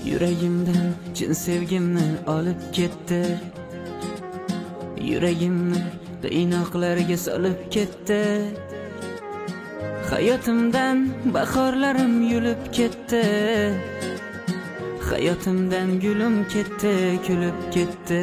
Yuragimdan chin sevgimni olib ketdi. Yuragimni qiynoqlarga solib ketdi. Hayotimdan bahorlarim yulib ketdi. Hayotimdan gulim ketdi, kulib ketdi.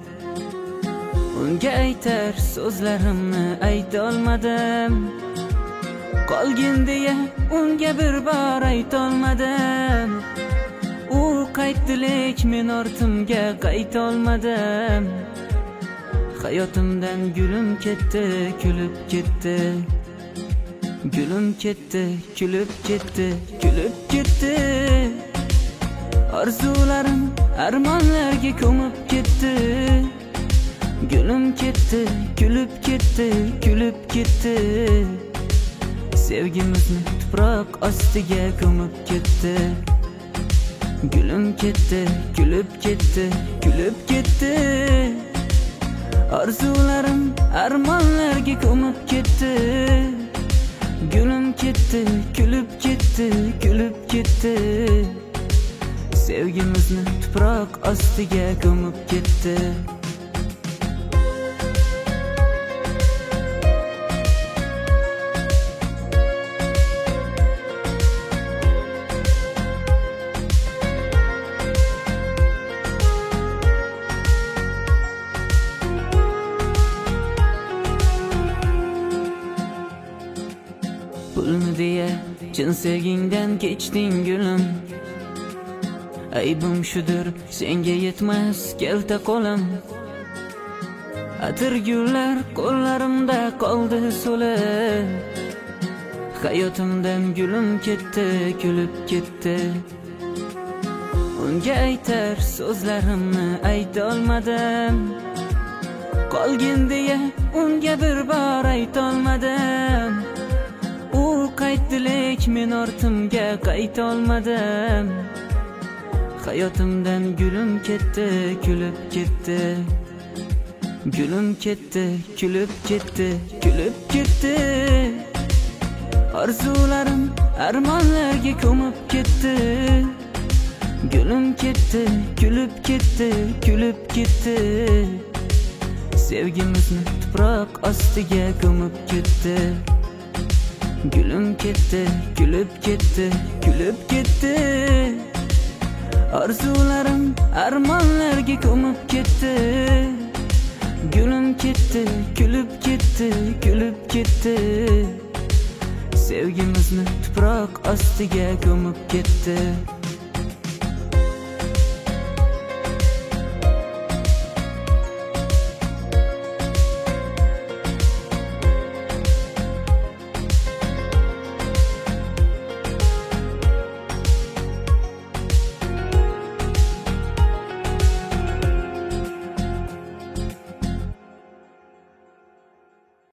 Unga aytar so'zlarimni ayta olmadim. Qolgin deya unga bir bor ayta olmadim. U qaytdilik men ortimga qayta olmadim. Hayotimdan gulim ketdi, kulib ketdi. Gulim ketdi, kulib ketdi, kulib ketdi. Arzularim armonlarga ko'mib ketdi. Gulim ketdi, kulib ketdi, kulib ketdi. Sevgimizni tuproq ostiga ko'mib ketdi. Gulim ketdi, kulib ketdi, kulib ketdi. Arzularim armonlarga ko'mib ketdi. Gulim ketdi, kulib ketdi, kulib ketdi. Sevgimizni tuproq ostiga ko'mib ketdi. Pulni deya chin sevgingdan kechding gulim. Aybim shudir, senga yetmas kelta qo'lim. Atirgullar qo'llarimda qoldi so'lib. Hayotimdan gulim ketdi, kulib ketdi. Unga aytar so'zlarimni ayta olmadim. Qolgin deya unga bir bor ayta olmadim. U qaytdilik men ortimga qayta olmadim. Hayotimdan gulim ketdi, kulib ketdi. Gulim ketdi, kulib ketdi, kulib ketdi. Arzularim armonlarga ko'mib ketdi. Gulim ketdi, kulib ketdi, kulib ketdi. Sevgimizni tuproq ostiga ko'mib ketdi. Gulim ketdi, kulib ketdi, kulib ketdi. Arzularim armonlarga ko'mib ketdi. Gulim ketdi, kulib ketdi, kulib ketdi. Sevgimizni tuproq ostiga ko'mib ketdi.